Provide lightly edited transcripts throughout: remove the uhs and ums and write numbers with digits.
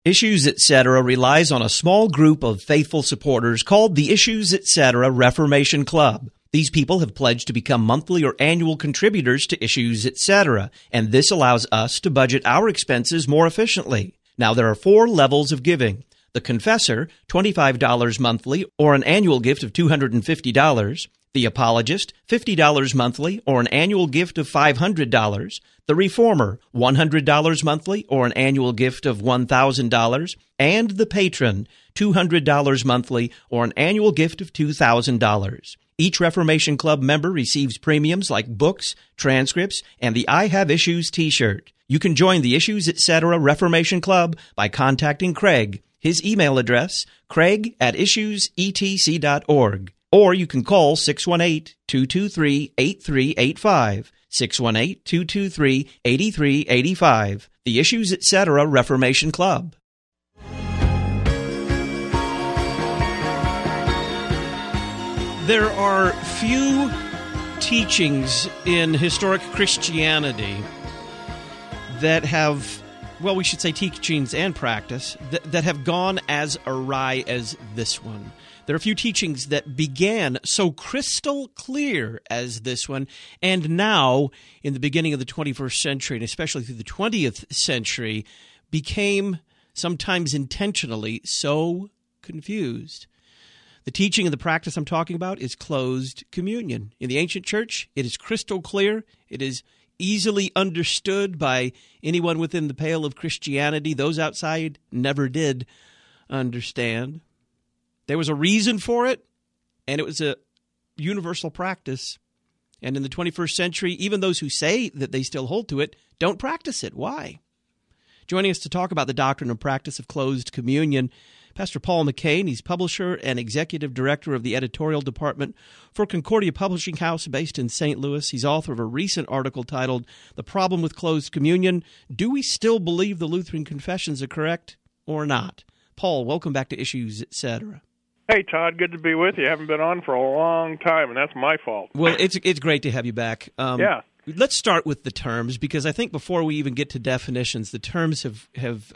Issues Etc. relies on a small group of faithful supporters called the Issues Etc. Reformation Club. These people have pledged to become monthly or annual contributors to Issues Etc., and this allows us to budget our expenses more efficiently. Now, there are 4 levels of giving. The Confessor, $25 monthly or an annual gift of $250. The Apologist, $50 monthly or an annual gift of $500. The Reformer, $100 monthly or an annual gift of $1,000. And the Patron, $200 monthly or an annual gift of $2,000. Each Reformation Club member receives premiums like books, transcripts, and the I Have Issues t-shirt. You can join the Issues Etc. Reformation Club by contacting Craig. His email address, craig@issuesetc.org. Or you can call 618-223-8385, 618-223-8385, the Issues Etc. Reformation Club. There are few teachings in historic Christianity that have, well, we should say teachings and practice, that have gone as awry as this one. There are a few teachings that began so crystal clear as this one, and now, in the beginning of the 21st century, and especially through the 20th century, became, sometimes intentionally, so confused. The teaching and the practice I'm talking about is closed communion. In the ancient church, it is crystal clear. It is easily understood by anyone within the pale of Christianity. Those outside never did understand. There was a reason for it, and it was a universal practice. And in the 21st century, even those who say that they still hold to it don't practice it. Why? Joining us to talk about the doctrine and practice of closed communion, Pastor Paul McCain. He's publisher and executive director of the editorial department for Concordia Publishing House based in St. Louis. He's author of a recent article titled, "The Problem with Closed Communion. Do we still believe the Lutheran confessions are correct or not?" Paul, welcome back to Issues Etc. Hey, Todd, good to be with you. I haven't been on for a long time, and that's my fault. Well, it's great to have you back. Yeah. Let's start with the terms, because I think before we even get to definitions, the terms have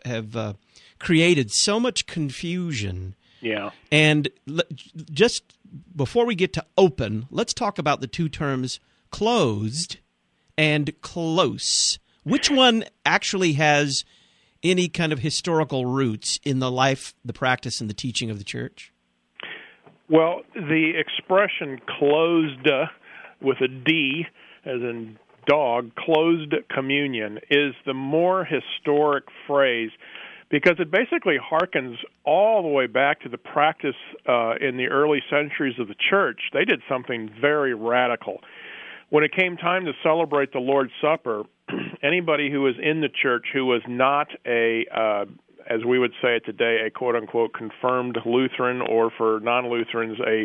created so much confusion. Yeah. And just before we get to open, let's talk about the two terms closed and close. Which one actually has any kind of historical roots in the life, the practice, and the teaching of the church? Well, the expression closed with a D, as in dog, closed communion, is the more historic phrase because it basically harkens all the way back to the practice in the early centuries of the church. They did something very radical. When it came time to celebrate the Lord's Supper, anybody who was in the church who was not as we would say it today, a quote-unquote confirmed Lutheran, or for non-Lutherans, a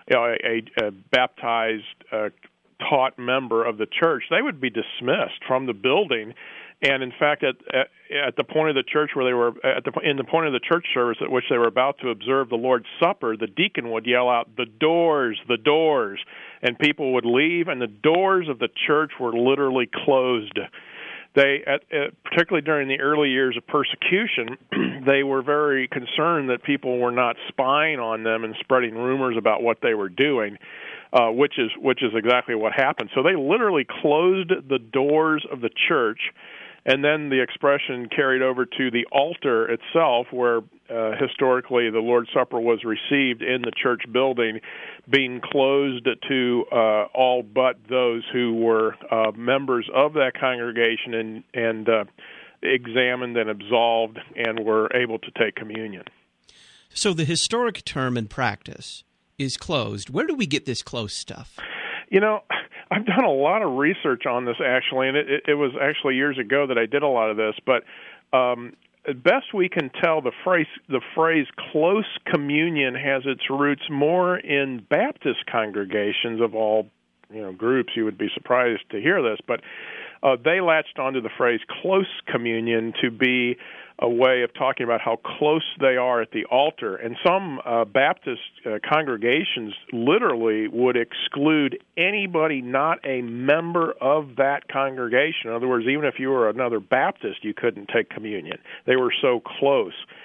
baptized, taught member of the church, they would be dismissed from the building. And in fact, at the point of the church where they were in the point of the church service at which they were about to observe the Lord's Supper, the deacon would yell out, "The doors, the doors," and people would leave, and the doors of the church were literally closed. They, particularly during the early years of persecution, they were very concerned that people were not spying on them and spreading rumors about what they were doing, which is exactly what happened. So they literally closed the doors of the church, and then the expression carried over to the altar itself, where historically the Lord's Supper was received in the church building, being closed to all but those who were members of that congregation and examined and absolved and were able to take communion. So the historic term in practice is closed. Where do we get this close stuff? You know, I've done a lot of research on this, actually, and it was actually years ago that I did a lot of this, but best we can tell, the phrase close communion has its roots more in Baptist congregations of all groups. You would be surprised to hear this, but they latched onto the phrase close communion to be a way of talking about how close they are at the altar. And some Baptist congregations literally would exclude anybody not a member of that congregation. In other words, even if you were another Baptist, you couldn't take communion. They were so close.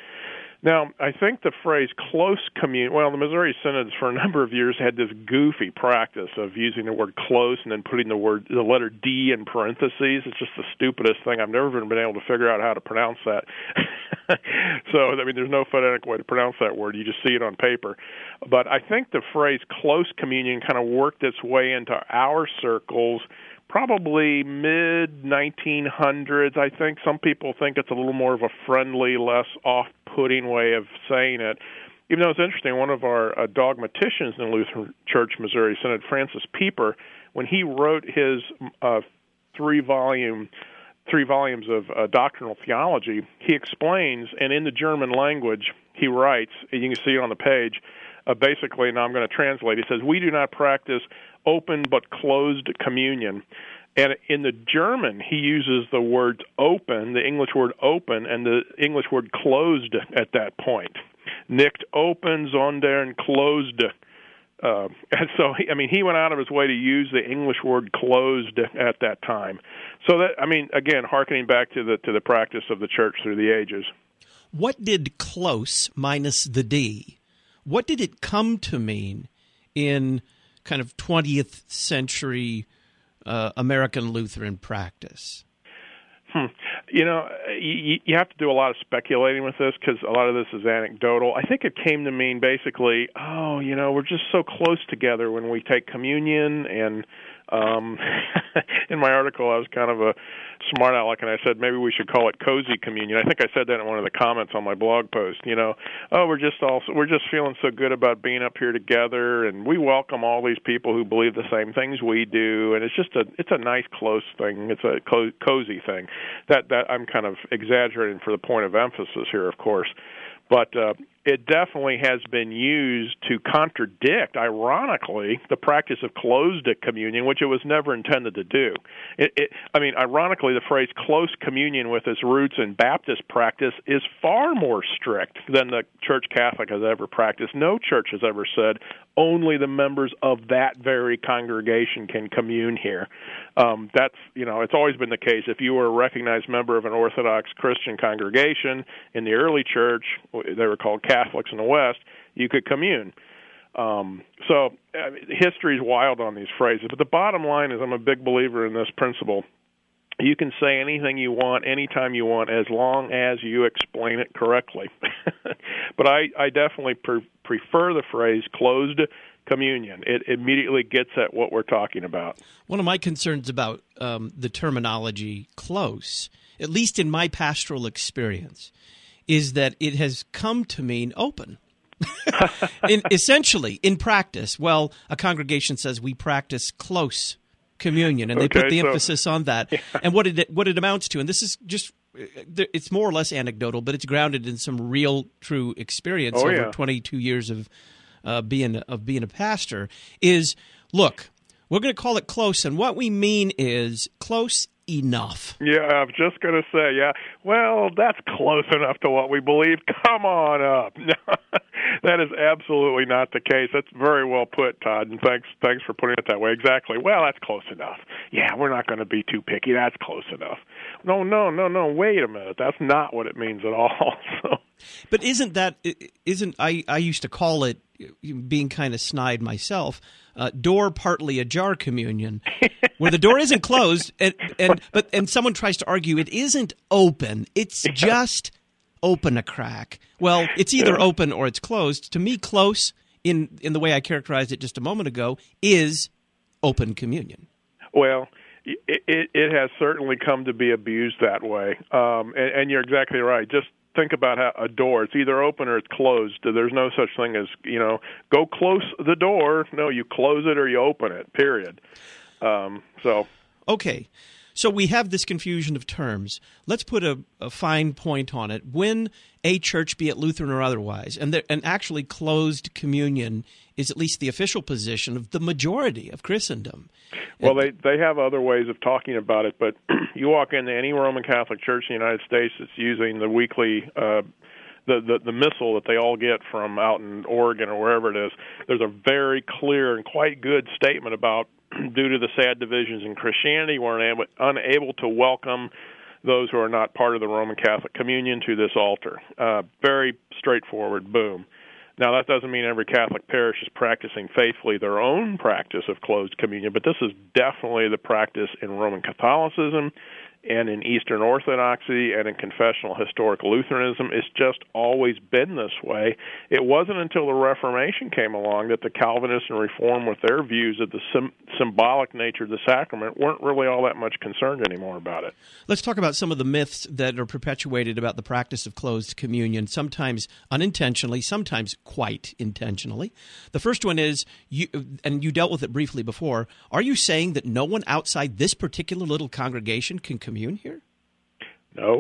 Now, I think the phrase close communion, well, the Missouri Synods for a number of years had this goofy practice of using the word close and then putting the letter D in parentheses. It's just the stupidest thing. I've never been able to figure out how to pronounce that. So, I mean, there's no phonetic way to pronounce that word. You just see it on paper. But I think the phrase close communion kind of worked its way into our circles probably mid-1900s. I think some people think it's a little more of a friendly, less off-putting way of saying it. Even though it's interesting, one of our dogmaticians in the Lutheran Church Missouri Synod, Francis Pieper, when he wrote his three volumes of doctrinal theology, he explains, and in the German language, he writes, and you can see it on the page, basically, and I'm going to translate, he says, "We do not practice open but closed communion." And in the German, he uses the word open, the English word open, and the English word closed at that point. Nicht open, sondern closed. And so, he went out of his way to use the English word closed at that time. So that, again, hearkening back to the practice of the church through the ages. What did close minus the D? What did it come to mean in kind of 20th century American Lutheran practice? You have to do a lot of speculating with this because a lot of this is anecdotal. I think it came to mean basically, we're just so close together when we take communion. And in my article, I was kind of a smart aleck, and I said maybe we should call it cozy communion. I think I said that in one of the comments on my blog post. We're just feeling so good about being up here together, and we welcome all these people who believe the same things we do, and it's a nice close thing. It's a cozy thing. That I'm kind of exaggerating for the point of emphasis here, of course. But it definitely has been used to contradict, ironically, the practice of closed communion, which it was never intended to do. Ironically, the phrase close communion with its roots in Baptist practice is far more strict than the Church Catholic has ever practiced. No church has ever said only the members of that very congregation can commune here. It's always been the case. If you were a recognized member of an Orthodox Christian congregation in the early church, they were called Catholics in the West, you could commune. History is wild on these phrases. But the bottom line is I'm a big believer in this principle. You can say anything you want, anytime you want, as long as you explain it correctly. But I definitely prefer the phrase closed communion. It immediately gets at what we're talking about. One of my concerns about the terminology close, at least in my pastoral experience, is that it has come to mean open. Essentially, in practice, a congregation says we practice close communion, and they put the emphasis on that. Yeah. And what it amounts to, and this is just, it's more or less anecdotal, but it's grounded in some real, true experience over 22 years of being a pastor, is, look, we're going to call it close, and what we mean is close enough. Yeah, I was just going to say, well, that's close enough to what we believe. Come on up. That is absolutely not the case. That's very well put, Todd, and thanks for putting it that way. Exactly. Well, that's close enough. Yeah, we're not going to be too picky. That's close enough. No, wait a minute. That's not what it means at all. But I used to call it, being kind of snide myself, door partly ajar communion, where the door isn't closed, but someone tries to argue it isn't open. It's just open a crack. Well, it's either open or it's closed. To me, close, in the way I characterized it just a moment ago, is open communion. Well, it has certainly come to be abused that way, and you're exactly right. Just think about how a door, it's either open or it's closed. There's no such thing as, go close the door. No, you close it or you open it, period. Okay. So we have this confusion of terms. Let's put a fine point on it. When a church, be it Lutheran or otherwise, and actually closed communion is at least the official position of the majority of Christendom. Well, they have other ways of talking about it, but you walk into any Roman Catholic church in the United States that's using the weekly the missal that they all get from out in Oregon or wherever it is. There's a very clear and quite good statement about, due to the sad divisions in Christianity, we're unable to welcome those who are not part of the Roman Catholic communion to this altar. Very straightforward, boom. Now, that doesn't mean every Catholic parish is practicing faithfully their own practice of closed communion, but this is definitely the practice in Roman Catholicism and in Eastern Orthodoxy and in confessional historic Lutheranism. It's just always been this way. It wasn't until the Reformation came along that the Calvinists and Reform, with their views of the symbolic nature of the sacrament, weren't really all that much concerned anymore about it. Let's talk about some of the myths that are perpetuated about the practice of closed communion, sometimes unintentionally, sometimes quite intentionally. The first one is, you dealt with it briefly before, are you saying that no one outside this particular little congregation can commune here? No.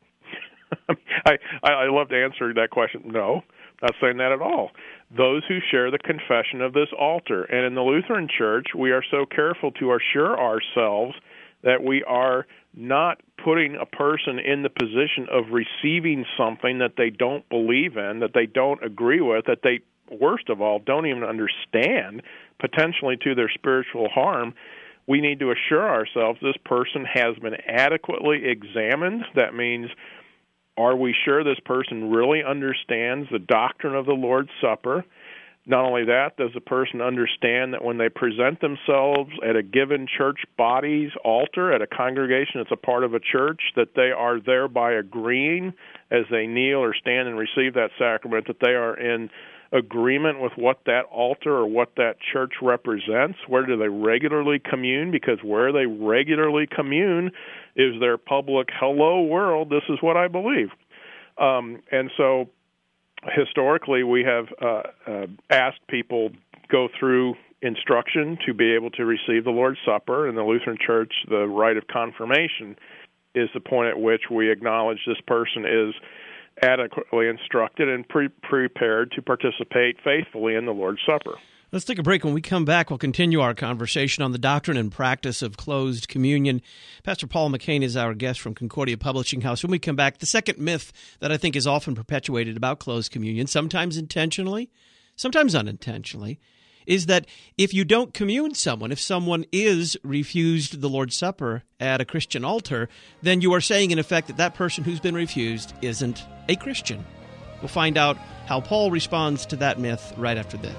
I love to answer that question. No, not saying that at all. Those who share the confession of this altar. And in the Lutheran Church, we are so careful to assure ourselves that we are not putting a person in the position of receiving something that they don't believe in, that they don't agree with, that they, worst of all, don't even understand, potentially to their spiritual harm. We need to assure ourselves this person has been adequately examined. That means, are we sure this person really understands the doctrine of the Lord's Supper? Not only that, does the person understand that when they present themselves at a given church body's altar, at a congregation that's a part of a church, that they are thereby agreeing as they kneel or stand and receive that sacrament, that they are in agreement with what that altar or what that church represents? Where do they regularly commune? Because where they regularly commune is their public, hello world, this is what I believe. And so historically we have asked people go through instruction to be able to receive the Lord's Supper. In the Lutheran Church, the rite of confirmation is the point at which we acknowledge this person is adequately instructed and prepared to participate faithfully in the Lord's Supper. Let's take a break. When we come back, we'll continue our conversation on the doctrine and practice of closed communion. Pastor Paul McCain is our guest from Concordia Publishing House. When we come back, the second myth that I think is often perpetuated about closed communion, sometimes intentionally, sometimes unintentionally, is that if you don't commune someone, if someone is refused the Lord's Supper at a Christian altar, then you are saying, in effect, that that person who's been refused isn't a Christian. We'll find out how Paul responds to that myth right after this.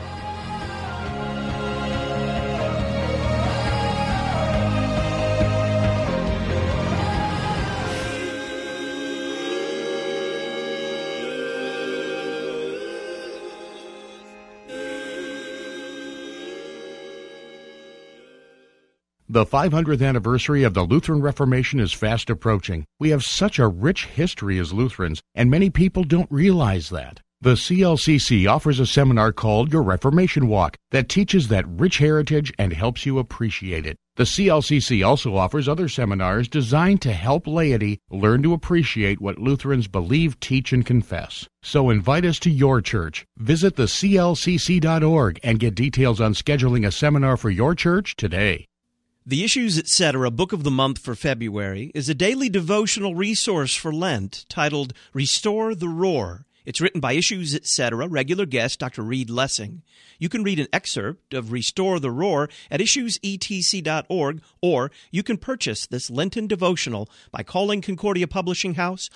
The 500th anniversary of the Lutheran Reformation is fast approaching. We have such a rich history as Lutherans, and many people don't realize that. The CLCC offers a seminar called Your Reformation Walk that teaches that rich heritage and helps you appreciate it. The CLCC also offers other seminars designed to help laity learn to appreciate what Lutherans believe, teach, and confess. So invite us to your church. Visit theclcc.org and get details on scheduling a seminar for your church today. The Issues Etc. Book of the Month for February is a daily devotional resource for Lent titled Restore the Roar. It's written by Issues Etc. regular guest Dr. Reed Lessing. You can read an excerpt of Restore the Roar at issuesetc.org, or you can purchase this Lenten devotional by calling Concordia Publishing House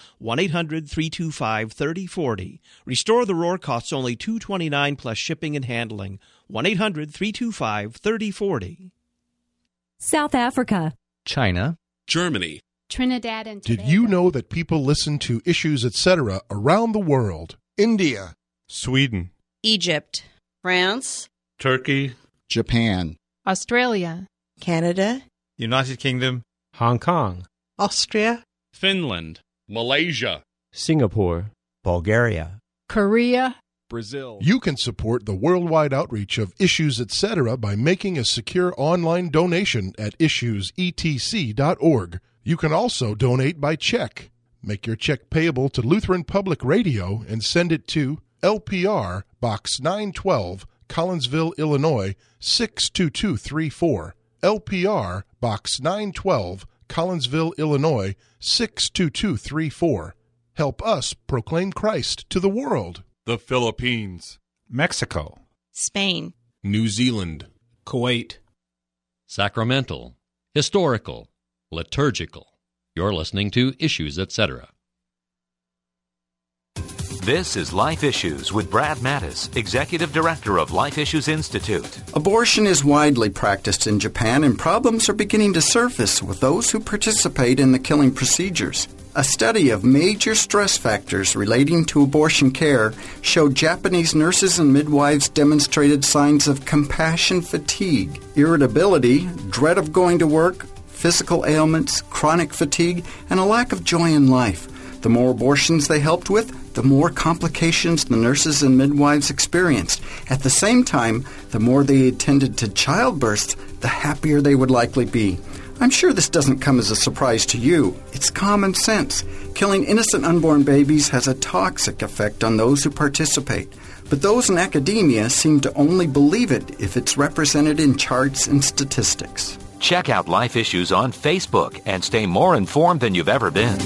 1-800-325-3040. Restore the Roar costs only $2.29 plus shipping and handling. 1-800-325-3040. South Africa, China, Germany, Trinidad and Tobago. Did you know that people listen to Issues Etc. around the world? India, Sweden, Egypt, France, Turkey, Japan, Australia, Canada, United Kingdom, Hong Kong, Austria, Finland, Malaysia, Singapore, Bulgaria, Korea, Brazil. You can support the worldwide outreach of Issues Etc. by making a secure online donation at issuesetc.org. You can also donate by check. Make your check payable to Lutheran Public Radio and send it to LPR Box 912, Collinsville, Illinois 62234. LPR Box 912, Collinsville, Illinois 62234. Help us proclaim Christ to the world. The Philippines, Mexico, Spain, New Zealand, Kuwait, Sacramental, historical, liturgical, You're listening to Issues, Etc. This is Life Issues with Brad Mattis, Executive Director of Life Issues Institute. Abortion is widely practiced in Japan, and problems are beginning to surface with those who participate in the killing procedures. A study of major stress factors relating to abortion care showed Japanese nurses and midwives demonstrated signs of compassion fatigue, irritability, dread of going to work, physical ailments, chronic fatigue, and a lack of joy in life. The more abortions they helped with, the more complications the nurses and midwives experienced. At the same time, the more they attended to childbirths, the happier they would likely be. I'm sure this doesn't come as a surprise to you. It's common sense. Killing innocent unborn babies has a toxic effect on those who participate. But those in academia seem to only believe it if it's represented in charts and statistics. Check out Life Issues on Facebook and stay more informed than you've ever been.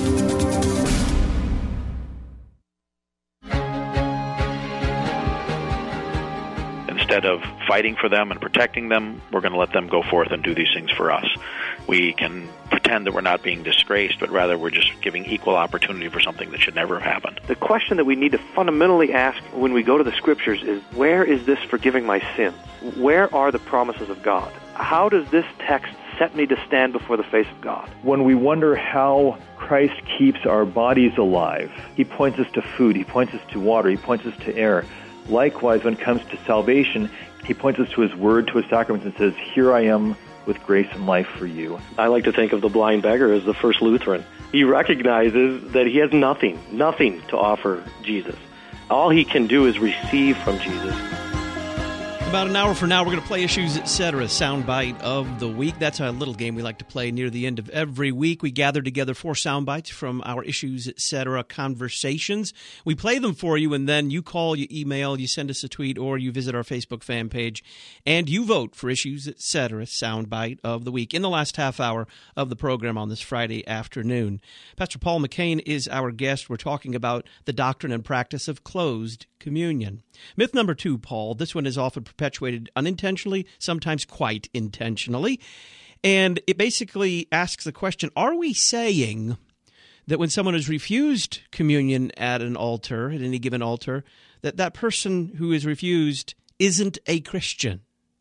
Instead of fighting for them and protecting them, we're going to let them go forth and do these things for us. We can pretend that we're not being disgraced, but rather we're just giving equal opportunity for something that should never have happened. The question that we need to fundamentally ask when we go to the Scriptures is, where is this forgiving my sins? Where are the promises of God? How does this text set me to stand before the face of God? When we wonder how Christ keeps our bodies alive, He points us to food, He points us to water, He points us to air. Likewise, when it comes to salvation, He points us to His Word, to His sacraments, and says, here I am with grace and life for you. I like to think of the blind beggar as the first Lutheran. He recognizes that he has nothing to offer Jesus. All he can do is receive from Jesus. About an hour from now, we're going to play Issues, Etc., Soundbite of the Week. That's a little game we like to play near the end of every week. We gather together 4 soundbites from our Issues, Etc. conversations. We play them for you, and then you call, you email, you send us a tweet, or you visit our Facebook fan page, and you vote for Issues, Etc. Soundbite of the Week in the last half hour of the program on this Friday afternoon. Pastor Paul McCain is our guest. We're talking about the doctrine and practice of closed communion. Myth number 2, Paul. This one is often perpetuated unintentionally, sometimes quite intentionally. And it basically asks the question, are we saying that when someone has refused communion at an altar, at any given altar, that that person who is refused isn't a Christian?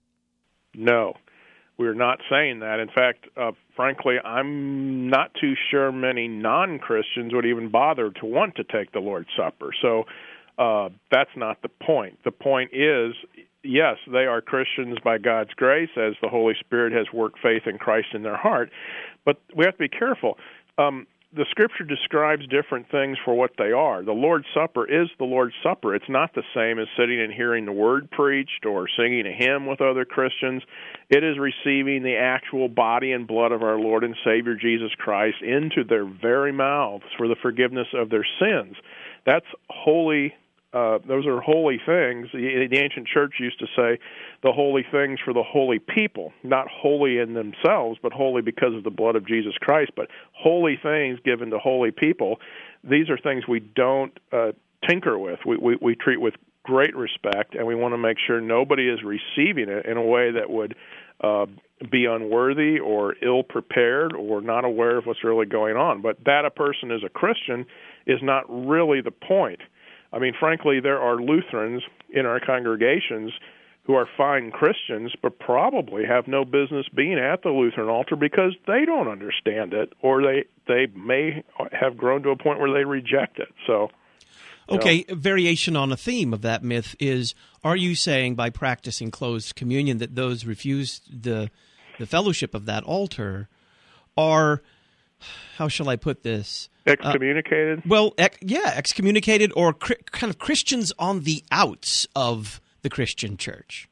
No, we're not saying that. In fact, frankly, I'm not too sure many non-Christians would even bother to want to take the Lord's Supper. So that's not the point. The point is, yes, they are Christians by God's grace as the Holy Spirit has worked faith in Christ in their heart. But we have to be careful. The Scripture describes different things for what they are. The Lord's Supper is the Lord's Supper. It's not the same as sitting and hearing the Word preached or singing a hymn with other Christians. It is receiving the actual body and blood of our Lord and Savior Jesus Christ into their very mouths for the forgiveness of their sins. That's holy. Those are holy things. The ancient church used to say the holy things for the holy people, not holy in themselves, but holy because of the blood of Jesus Christ, but holy things given to holy people. These are things we don't tinker with. We treat with great respect, and we want to make sure nobody is receiving it in a way that would be unworthy or ill-prepared or not aware of what's really going on. But that a person is a Christian is not really the point. I mean, frankly, there are Lutherans in our congregations who are fine Christians, but probably have no business being at the Lutheran altar because they don't understand it, or they may have grown to a point where they reject it. So, okay, a variation on a theme of that myth is, are you saying by practicing closed communion that those refused the fellowship of that altar are, how shall I put this? Excommunicated? Excommunicated, or kind of Christians on the outs of the Christian church.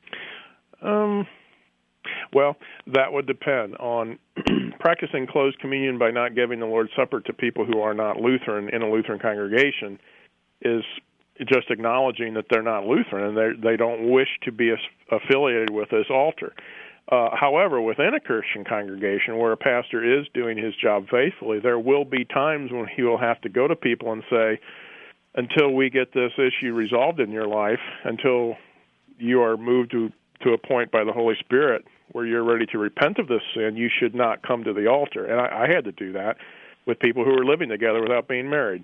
Well, that would depend on practicing closed communion by not giving the Lord's Supper to people who are not Lutheran in a Lutheran congregation is just acknowledging that they're not Lutheran and they don't wish to be affiliated with this altar. However, within a Christian congregation where a pastor is doing his job faithfully, there will be times when he will have to go to people and say, until we get this issue resolved in your life, until you are moved to a point by the Holy Spirit where you're ready to repent of this sin, you should not come to the altar. And I had to do that with people who were living together without being married.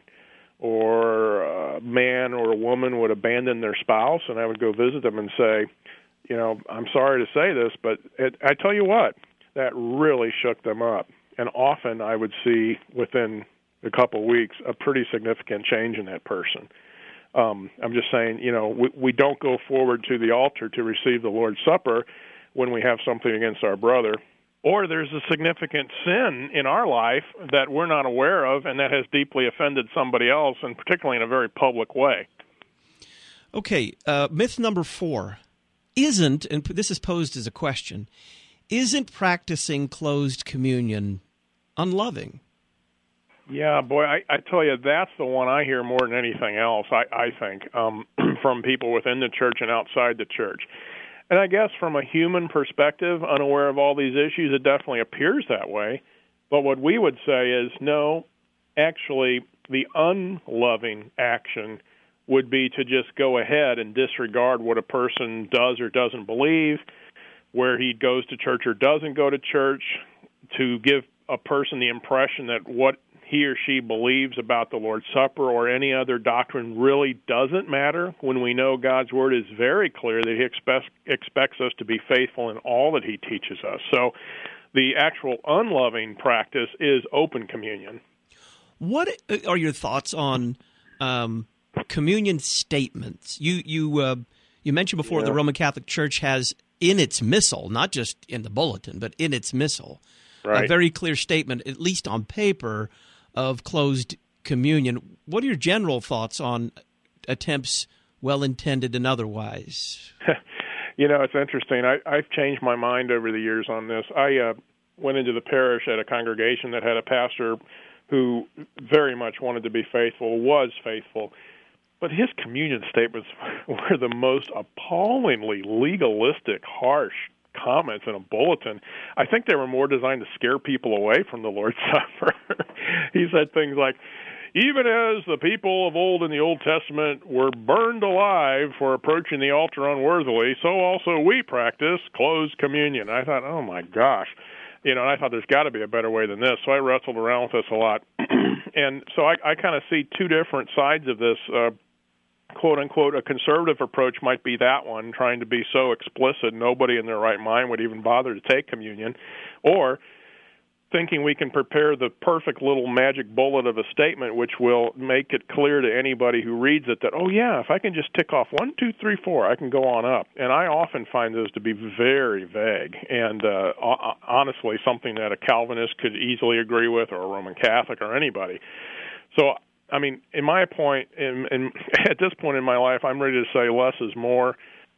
Or a man or a woman would abandon their spouse, and I would go visit them and say, you know, I'm sorry to say this, but I tell you what, that really shook them up. And often I would see within a couple of weeks a pretty significant change in that person. I'm just saying, you know, we don't go forward to the altar to receive the Lord's Supper when we have something against our brother, or there's a significant sin in our life that we're not aware of and that has deeply offended somebody else, and particularly in a very public way. Okay, myth number 4. Isn't, and this is posed as a question, isn't practicing closed communion unloving? Yeah, boy, I tell you, that's the one I hear more than anything else, I think, from people within the church and outside the church. And I guess from a human perspective, unaware of all these issues, it definitely appears that way. But what we would say is, no, actually, the unloving action would be to just go ahead and disregard what a person does or doesn't believe, where he goes to church or doesn't go to church, to give a person the impression that what he or she believes about the Lord's Supper or any other doctrine really doesn't matter, when we know God's Word is very clear that He expects us to be faithful in all that He teaches us. So the actual unloving practice is open communion. What are your thoughts on communion statements? You mentioned before the Roman Catholic Church has in its missal, not just in the bulletin, but in its missal, a very clear statement, at least on paper, of closed communion. What are your general thoughts on attempts, well-intended and otherwise? You know, it's interesting. I've changed my mind over the years on this. I went into the parish at a congregation that had a pastor who very much wanted to be faithful, was faithful, but his communion statements were the most appallingly legalistic, harsh comments in a bulletin. I think they were more designed to scare people away from the Lord's Supper. He said things like, even as the people of old in the Old Testament were burned alive for approaching the altar unworthily, so also we practice closed communion. I thought, oh my gosh. You know, and I thought there's got to be a better way than this, so I wrestled around with this a lot. And so I kind of see two different sides of this. Quote-unquote, a conservative approach might be that one, trying to be so explicit nobody in their right mind would even bother to take communion, or thinking we can prepare the perfect little magic bullet of a statement which will make it clear to anybody who reads it that, oh, yeah, if I can just tick off 1, 2, 3, 4, I can go on up. And I often find those to be very vague and honestly something that a Calvinist could easily agree with, or a Roman Catholic, or anybody. So I mean, in my point, at this point in my life, I'm ready to say less is more,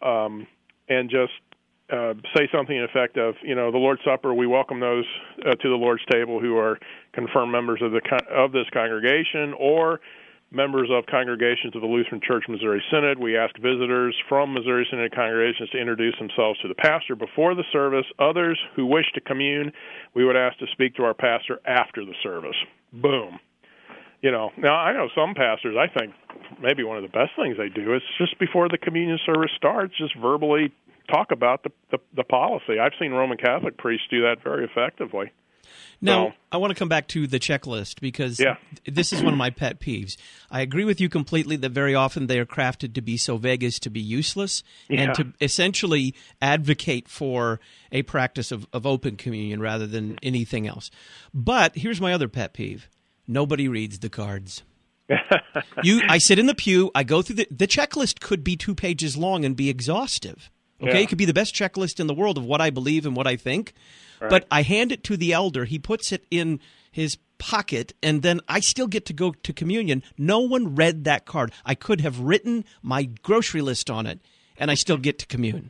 and just say something in effect of, you know, the Lord's Supper. We welcome those to the Lord's table who are confirmed members of this congregation or members of congregations of the Lutheran Church Missouri Synod. We ask visitors from Missouri Synod congregations to introduce themselves to the pastor before the service. Others who wish to commune, we would ask to speak to our pastor after the service. Boom. You know, now I know some pastors, I think maybe one of the best things they do is just before the communion service starts, just verbally talk about the policy. I've seen Roman Catholic priests do that very effectively. Now, I want to come back to the checklist because this is one of my pet peeves. I agree with you completely that very often they are crafted to be so vague as to be useless and to essentially advocate for a practice of open communion rather than anything else. But here's my other pet peeve. Nobody reads the cards. I sit in the pew. I go through the checklist could be 2 pages long and be exhaustive. Okay, It could be the best checklist in the world of what I believe and what I think. Right. But I hand it to the elder. He puts it in his pocket, and then I still get to go to communion. No one read that card. I could have written my grocery list on it, and I still get to commune.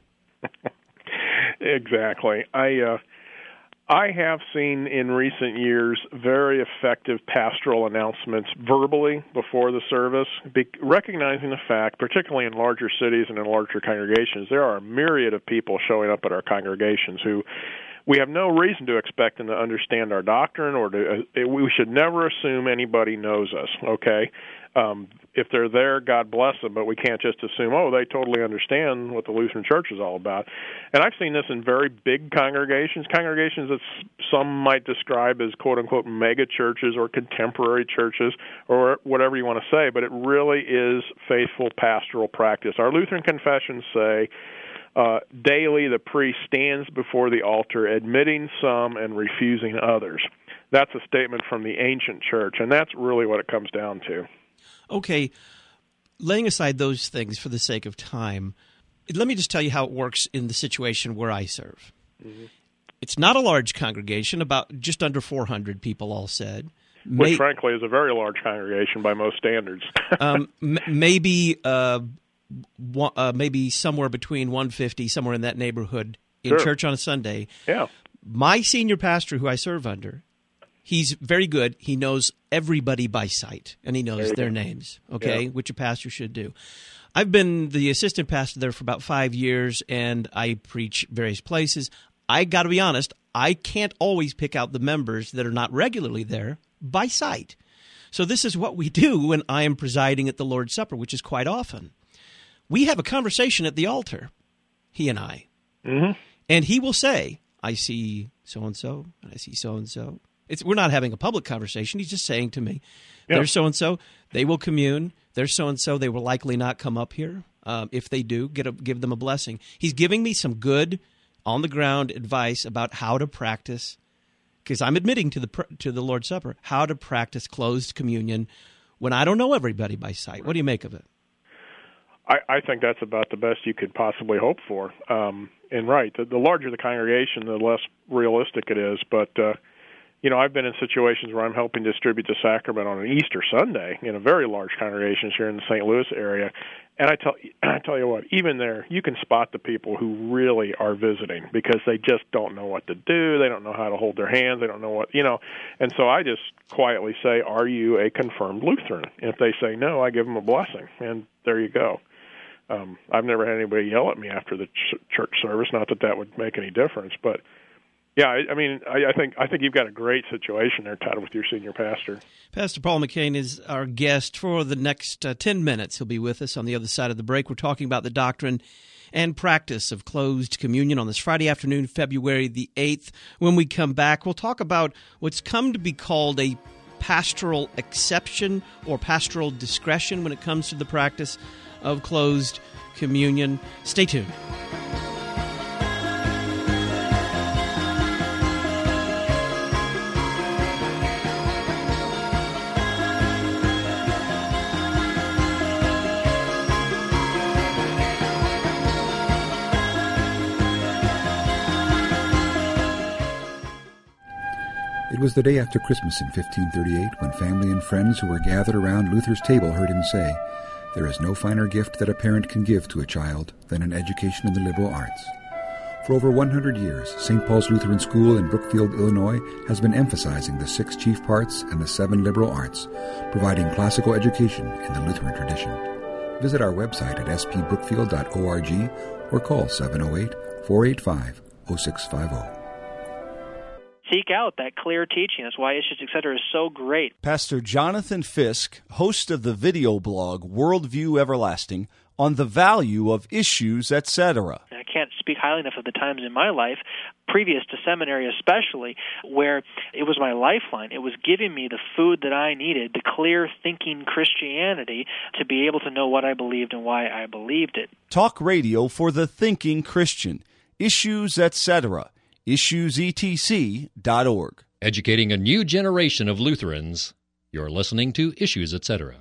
Exactly. I have seen in recent years very effective pastoral announcements verbally before the service, recognizing the fact, particularly in larger cities and in larger congregations, there are a myriad of people showing up at our congregations who we have no reason to expect them to understand our doctrine, or we should never assume anybody knows us, okay? if they're there, God bless them, but we can't just assume, they totally understand what the Lutheran Church is all about. And I've seen this in very big congregations that some might describe as quote-unquote mega churches or contemporary churches or whatever you want to say, but it really is faithful pastoral practice. Our Lutheran confessions say, daily the priest stands before the altar, admitting some and refusing others. That's a statement from the ancient church, and that's really what it comes down to. Okay, laying aside those things for the sake of time, let me just tell you how it works in the situation where I serve. Mm-hmm. It's not a large congregation, about just under 400 people all said. Which, frankly, is a very large congregation by most standards. Maybe somewhere between 150, somewhere in that neighborhood, in Sure. church on a Sunday. Yeah. My senior pastor, who I serve under, he's very good. He knows everybody by sight, and he knows their names, okay, which a pastor should do. I've been the assistant pastor there for about 5 years, and I preach various places. I got to be honest, I can't always pick out the members that are not regularly there by sight. So this is what we do when I am presiding at the Lord's Supper, which is quite often. We have a conversation at the altar, he and I. Mm-hmm. And he will say, I see so-and-so, and I see so-and-so. We're not having a public conversation. He's just saying to me, there's so-and-so, they will commune. There's so-and-so, they will likely not come up here. If they do, give them a blessing. He's giving me some good, on-the-ground advice about how to practice, because I'm admitting to the Lord's Supper, how to practice closed communion when I don't know everybody by sight. What do you make of it? I think that's about the best you could possibly hope for. And right, the larger the congregation, the less realistic it is. But, I've been in situations where I'm helping distribute the sacrament on an Easter Sunday in a very large congregation here in the St. Louis area. And I tell you what, even there, you can spot the people who really are visiting because they just don't know what to do. They don't know how to hold their hands. They don't know what, And so I just quietly say, are you a confirmed Lutheran? And if they say no, I give them a blessing. And there you go. I've never had anybody yell at me after the church service. Not that would make any difference, but yeah, I think you've got a great situation there, Todd, with your senior pastor. Pastor Paul McCain is our guest for the next 10 minutes. He'll be with us on the other side of the break. We're talking about the doctrine and practice of closed communion on this Friday afternoon, February the 8th. When we come back, we'll talk about what's come to be called a pastoral exception or pastoral discretion when it comes to the practice of closed communion. Stay tuned. It was the day after Christmas in 1538 when family and friends who were gathered around Luther's table heard him say, "There is no finer gift that a parent can give to a child than an education in the liberal arts." For over 100 years, St. Paul's Lutheran School in Brookfield, Illinois, has been emphasizing the 6 chief parts and the 7 liberal arts, providing classical education in the Lutheran tradition. Visit our website at spbrookfield.org or call 708-485-0650. Seek out that clear teaching. That's why Issues, Etc. is so great. Pastor Jonathan Fisk, host of the video blog Worldview Everlasting, on the value of Issues, Etc. I can't speak highly enough of the times in my life, previous to seminary especially, where it was my lifeline. It was giving me the food that I needed, the clear thinking Christianity, to be able to know what I believed and why I believed it. Talk radio for the thinking Christian. Issues, Etc. IssuesETC.org. Educating a new generation of Lutherans. You're listening to Issues, Etc.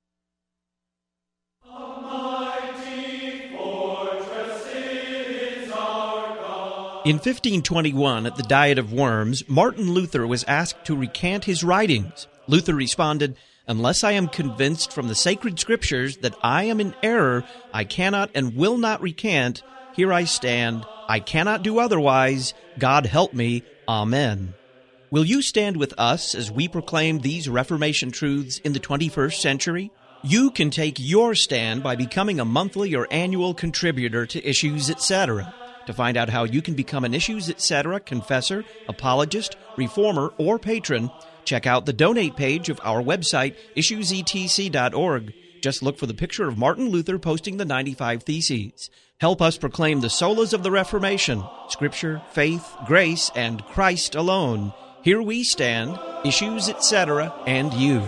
In 1521, at the Diet of Worms, Martin Luther was asked to recant his writings. Luther responded, "Unless I am convinced from the sacred scriptures that I am in error, I cannot and will not recant. Here I stand. I cannot do otherwise. God help me. Amen." Will you stand with us as we proclaim these Reformation truths in the 21st century? You can take your stand by becoming a monthly or annual contributor to Issues, Etc. To find out how you can become an Issues, Etc. confessor, apologist, reformer, or patron, check out the donate page of our website, issuesetc.org. Just look for the picture of Martin Luther posting the 95 Theses. Help us proclaim the solas of the Reformation, Scripture, faith, grace, and Christ alone. Here we stand, Issues, etc., and you.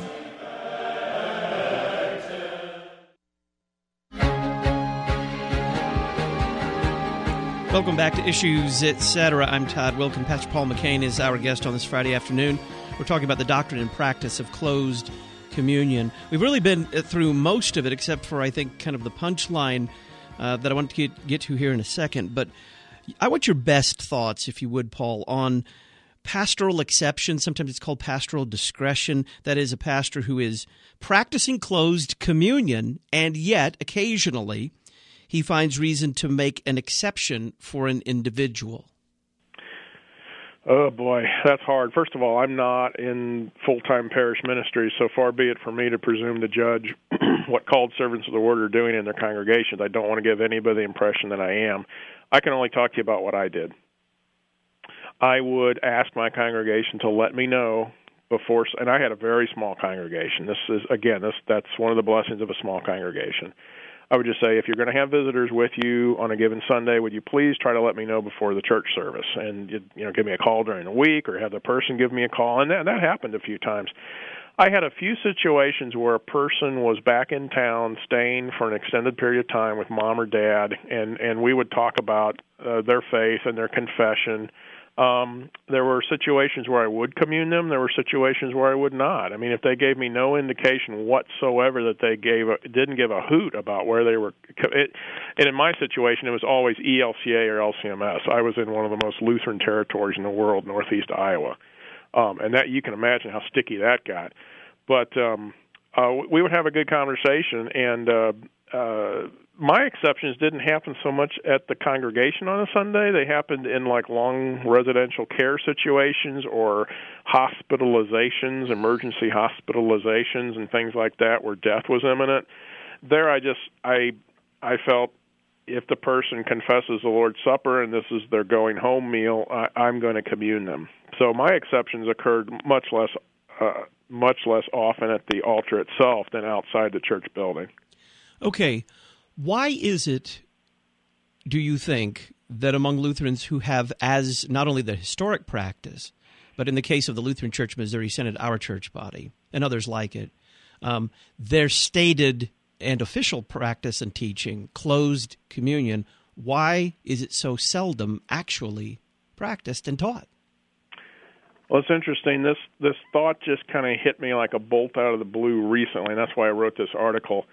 Welcome back to Issues, etc. I'm Todd Wilkin. Pastor Paul McCain is our guest on this Friday afternoon. We're talking about the doctrine and practice of closed communion. We've really been through most of it, except for, I think, kind of the punchline that I want to get to here in a second. But I want your best thoughts, if you would, Paul, on pastoral exception. Sometimes it's called pastoral discretion. That is, a pastor who is practicing closed communion, and yet, occasionally, he finds reason to make an exception for an individual. Oh, boy, that's hard. First of all, I'm not in full-time parish ministry, so far be it for me to presume to judge what called servants of the word are doing in their congregations. I don't want to give anybody the impression that I am. I can only talk to you about what I did. I would ask my congregation to let me know before, and I had a very small congregation. This is, again, that's one of the blessings of a small congregation. I would just say, if you're going to have visitors with you on a given Sunday, would you please try to let me know before the church service, and give me a call during the week, or have the person give me a call. And that happened a few times. I had a few situations where a person was back in town staying for an extended period of time with mom or dad, and we would talk about their faith and their confession. There were situations where I would commune them. There were situations where I would not. I mean, if they gave me no indication whatsoever that they didn't give a hoot about where they were, and in my situation, it was always ELCA or LCMS. I was in one of the most Lutheran territories in the world, Northeast Iowa, and that you can imagine how sticky that got. But we would have a good conversation, and my exceptions didn't happen so much at the congregation on a Sunday. They happened in like long residential care situations or hospitalizations, emergency hospitalizations and things like that where death was imminent. There I felt if the person confesses the Lord's Supper and this is their going home meal, I'm going to commune them. So my exceptions occurred much less often at the altar itself than outside the church building. Okay. Why is it, do you think, that among Lutherans who have as not only the historic practice, but in the case of the Lutheran Church Missouri Synod, our church body, and others like it, their stated and official practice and teaching, closed communion, why is it so seldom actually practiced and taught? Well, it's interesting. This thought just kind of hit me like a bolt out of the blue recently, and that's why I wrote this article.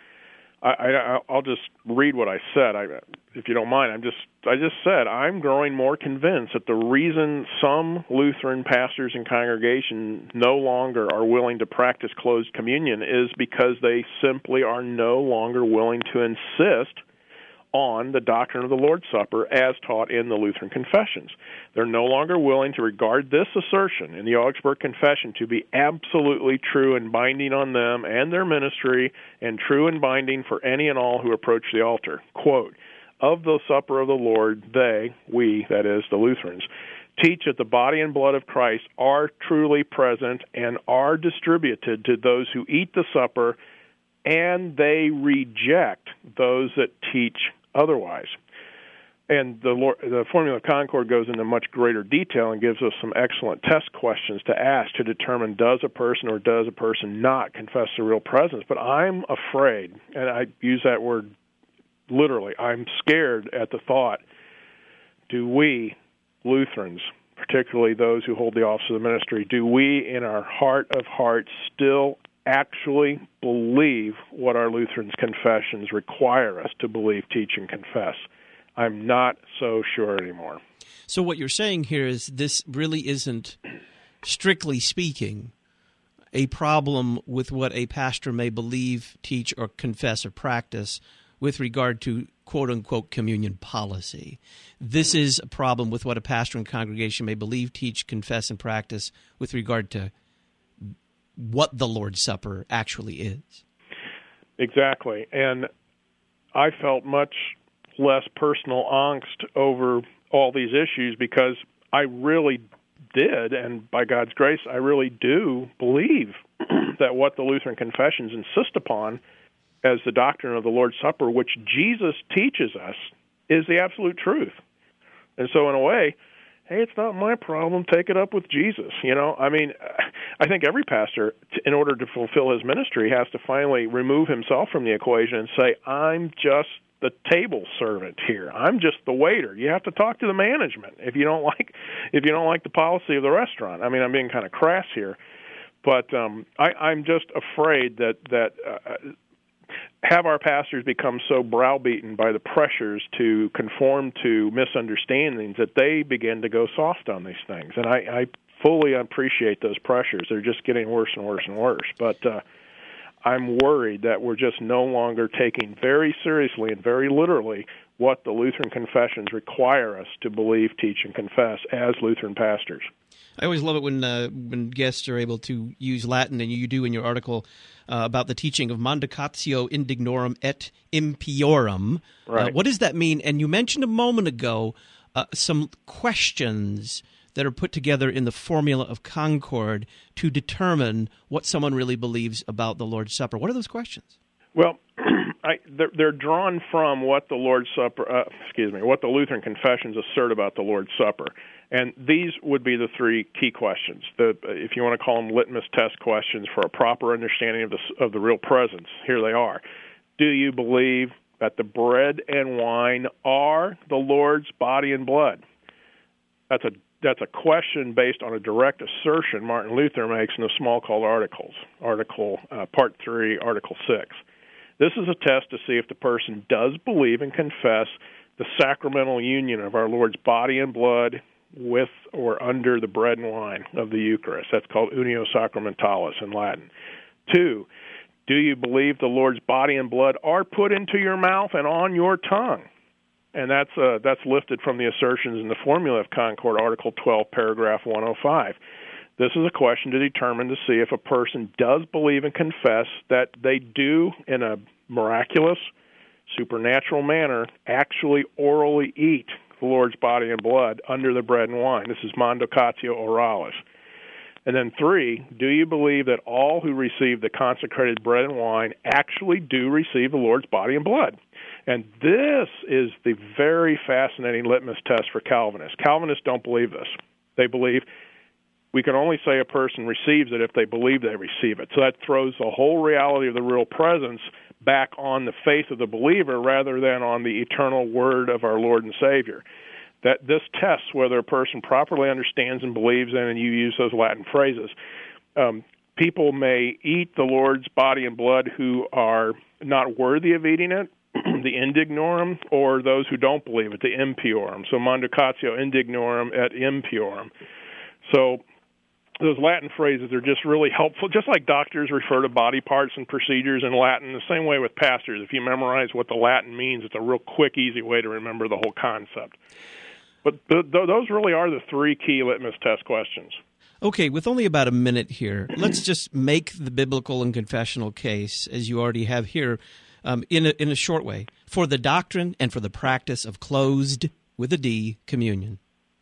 I'll just read what I said, if you don't mind. I just said I'm growing more convinced that the reason some Lutheran pastors and congregations no longer are willing to practice closed communion is because they simply are no longer willing to insist on the doctrine of the Lord's Supper as taught in the Lutheran confessions. They're no longer willing to regard this assertion in the Augsburg Confession to be absolutely true and binding on them and their ministry, and true and binding for any and all who approach the altar. Quote, "Of the supper of the Lord, we, that is, the Lutherans, teach that the body and blood of Christ are truly present and are distributed to those who eat the supper, and they reject those that teach otherwise." And the Formula of Concord goes into much greater detail and gives us some excellent test questions to ask to determine does a person or does a person not confess the real presence. But I'm afraid, and I use that word literally, I'm scared at the thought, do we, Lutherans, particularly those who hold the office of the ministry, do we in our heart of hearts still actually believe what our Lutheran confessions require us to believe, teach, and confess? I'm not so sure anymore. So what you're saying here is this really isn't, strictly speaking, a problem with what a pastor may believe, teach, or confess or practice with regard to quote-unquote communion policy. This is a problem with what a pastor and congregation may believe, teach, confess, and practice with regard to what the Lord's Supper actually is. Exactly. And I felt much less personal angst over all these issues because I really did, and by God's grace, I really do believe that what the Lutheran confessions insist upon as the doctrine of the Lord's Supper, which Jesus teaches us, is the absolute truth. And so in a way, hey, it's not my problem. Take it up with Jesus. I mean, I think every pastor, in order to fulfill his ministry, has to finally remove himself from the equation and say, I'm just the table servant here. I'm just the waiter. You have to talk to the management if you don't like the policy of the restaurant. I mean, I'm being kind of crass here, but I'm just afraid that have our pastors become so browbeaten by the pressures to conform to misunderstandings that they begin to go soft on these things. And I fully appreciate those pressures. They're just getting worse and worse and worse. But I'm worried that we're just no longer taking very seriously and very literally what the Lutheran confessions require us to believe, teach, and confess as Lutheran pastors. I always love it when guests are able to use Latin, and you do in your article about the teaching of Mandicatio Indignorum et Impiorum. Right. What does that mean? And you mentioned a moment ago some questions that are put together in the Formula of Concord to determine what someone really believes about the Lord's Supper. What are those questions? Well, they're drawn from what the Lord's Supper, what the Lutheran confessions assert about the Lord's Supper, and these would be the three key questions. If you want to call them litmus test questions for a proper understanding of the real presence, here they are. Do you believe that the bread and wine are the Lord's body and blood? That's a question based on a direct assertion Martin Luther makes in the small called Articles, Part 3, Article 6. This is a test to see if the person does believe and confess the sacramental union of our Lord's body and blood with or under the bread and wine of the Eucharist. That's called unio sacramentalis in Latin. 2, do you believe the Lord's body and blood are put into your mouth and on your tongue? And that's lifted from the assertions in the Formula of Concord, Article 12, Paragraph 105. This is a question to determine to see if a person does believe and confess that they do, in a miraculous, supernatural manner, actually orally eat the Lord's body and blood under the bread and wine. This is Mandicatio Oralis. And then 3, do you believe that all who receive the consecrated bread and wine actually do receive the Lord's body and blood? And this is the very fascinating litmus test for Calvinists. Calvinists don't believe this. They believe we can only say a person receives it if they believe they receive it. So that throws the whole reality of the real presence back on the faith of the believer rather than on the eternal word of our Lord and Savior. That this tests whether a person properly understands and believes in, and you use those Latin phrases. People may eat the Lord's body and blood who are not worthy of eating it, the indignorum, or those who don't believe it, the impiorum. So Mandicatio indignorum et impiorum. So those Latin phrases are just really helpful, just like doctors refer to body parts and procedures in Latin, the same way with pastors. If you memorize what the Latin means, it's a real quick, easy way to remember the whole concept. But those really are the three key litmus test questions. Okay, with only about a minute here, let's just make the biblical and confessional case, as you already have here, in a short way, for the doctrine and for the practice of closed, with a D, communion.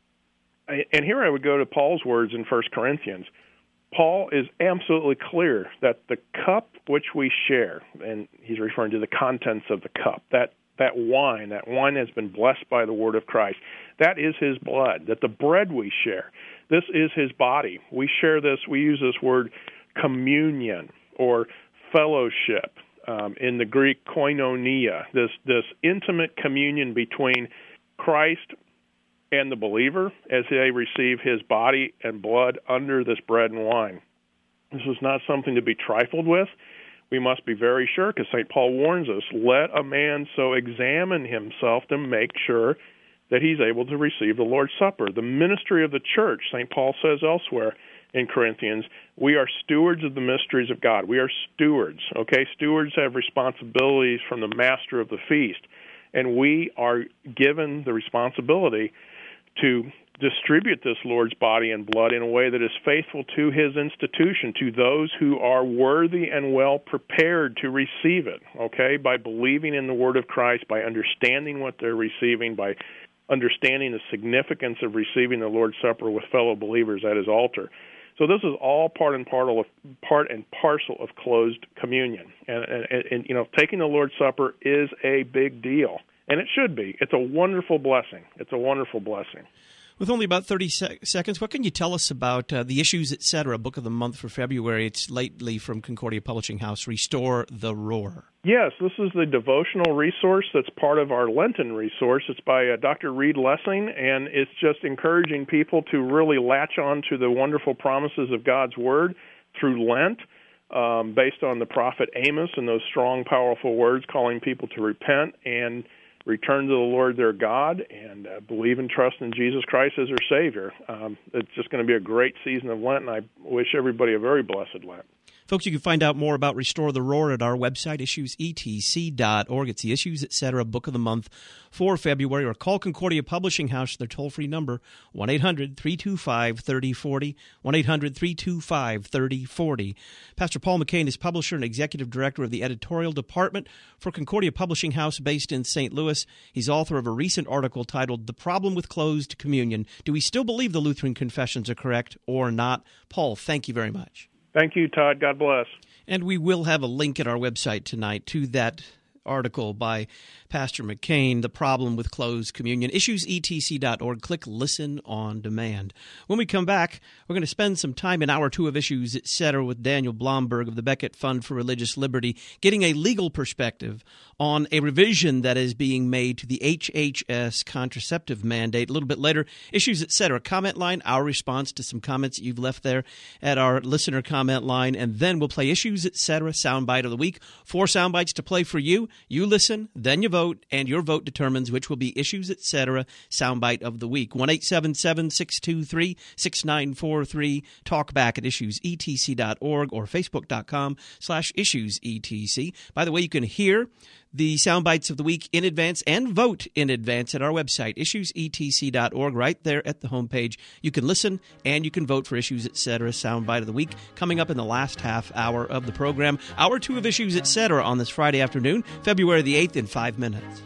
And here I would go to Paul's words in 1 Corinthians. Paul is absolutely clear that the cup which we share, and he's referring to the contents of the cup, that wine has been blessed by the word of Christ. That is his blood. That the bread we share, this is his body. We share this, we use this word communion or fellowship. In the Greek koinonia, this intimate communion between Christ and the believer as they receive his body and blood under this bread and wine. This is not something to be trifled with. We must be very sure, because St. Paul warns us, let a man so examine himself to make sure that he's able to receive the Lord's Supper. The ministry of the church, St. Paul says elsewhere in Corinthians, we are stewards of the mysteries of God. We are stewards, okay? Stewards have responsibilities from the master of the feast, and we are given the responsibility to distribute this Lord's body and blood in a way that is faithful to his institution, to those who are worthy and well prepared to receive it, okay? By believing in the word of Christ, by understanding what they're receiving, by understanding the significance of receiving the Lord's Supper with fellow believers at his altar. So this is all part and parcel of closed communion. And taking the Lord's Supper is a big deal, and it should be. It's a wonderful blessing. It's a wonderful blessing. With only about 30 seconds, what can you tell us about the Issues, Etc., Book of the Month for February? It's lately from Concordia Publishing House, Restore the Roar. Yes, this is the devotional resource that's part of our Lenten resource. It's by Dr. Reed Lessing, and it's just encouraging people to really latch on to the wonderful promises of God's Word through Lent, based on the prophet Amos and those strong, powerful words calling people to repent and return to the Lord their God and believe and trust in Jesus Christ as their Savior. It's just going to be a great season of Lent, and I wish everybody a very blessed Lent. Folks, you can find out more about Restore the Roar at our website, issuesetc.org. It's the Issues, Etc. Book of the Month for February, or call Concordia Publishing House, their toll-free number, 1-800-325-3040, 1-800-325-3040. Pastor Paul McCain is publisher and executive director of the editorial department for Concordia Publishing House based in St. Louis. He's author of a recent article titled, The Problem with Closed Communion. Do we still believe the Lutheran confessions are correct or not? Paul, thank you very much. Thank you, Todd. God bless. And we will have a link at our website tonight to that article by Pastor McCain, The Problem with Closed Communion, issuesetc.org. Click Listen on Demand. When we come back, we're going to spend some time in Hour 2 of Issues, Etc. with Daniel Blomberg of the Becket Fund for Religious Liberty, getting a legal perspective on a revision that is being made to the HHS contraceptive mandate. A little bit later, Issues, Etc. comment line, our response to some comments that you've left there at our listener comment line, and then we'll play Issues, Etc. soundbite of the week. 4 soundbites to play for you. You listen, then you vote, and your vote determines which will be Issues, Etc. soundbite of the week. 1-877-623-6943. Talk back at issuesetc.org or facebook.com/issuesetc. By the way, you can hear the soundbites of the week in advance and vote in advance at our website, issuesetc.org, right there at the homepage. You can listen and you can vote for Issues, Etc. soundbite of the week coming up in the last half hour of the program. Hour 2 of Issues, Etc. on this Friday afternoon, February the 8th in 5 minutes.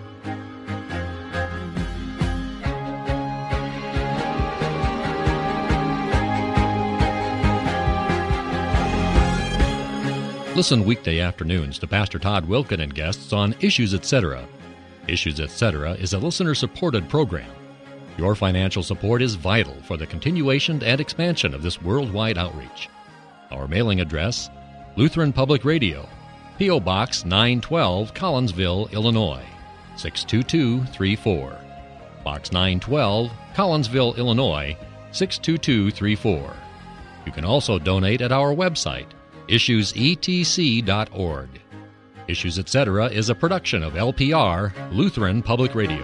Listen weekday afternoons to Pastor Todd Wilken and guests on Issues, Etc. Issues, Etc. is a listener-supported program. Your financial support is vital for the continuation and expansion of this worldwide outreach. Our mailing address, Lutheran Public Radio, P.O. Box 912, Collinsville, Illinois, 62234. Box 912, Collinsville, Illinois, 62234. You can also donate at our website, issuesetc.org. Issues, Etc. is a production of LPR, Lutheran Public Radio.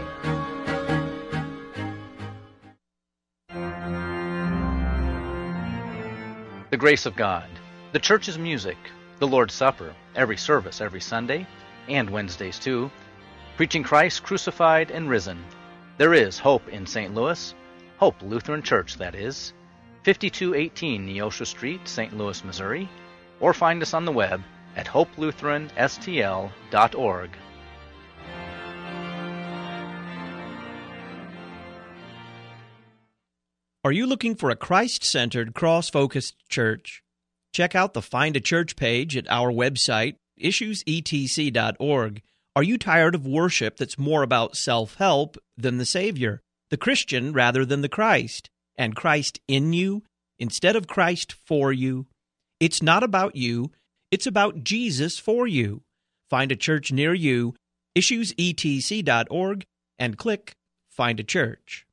The grace of God, the church's music, the Lord's Supper, every service every Sunday, and Wednesdays too, preaching Christ crucified and risen. There is hope in St. Louis, Hope Lutheran Church, that is, 5218 Neosho Street, St. Louis, Missouri, or find us on the web at hopelutheranstl.org. Are you looking for a Christ-centered, cross-focused church? Check out the Find a Church page at our website, issuesetc.org. Are you tired of worship that's more about self-help than the Savior, the Christian rather than the Christ, and Christ in you instead of Christ for you? It's not about you, it's about Jesus for you. Find a church near you, issuesetc.org, and click Find a Church.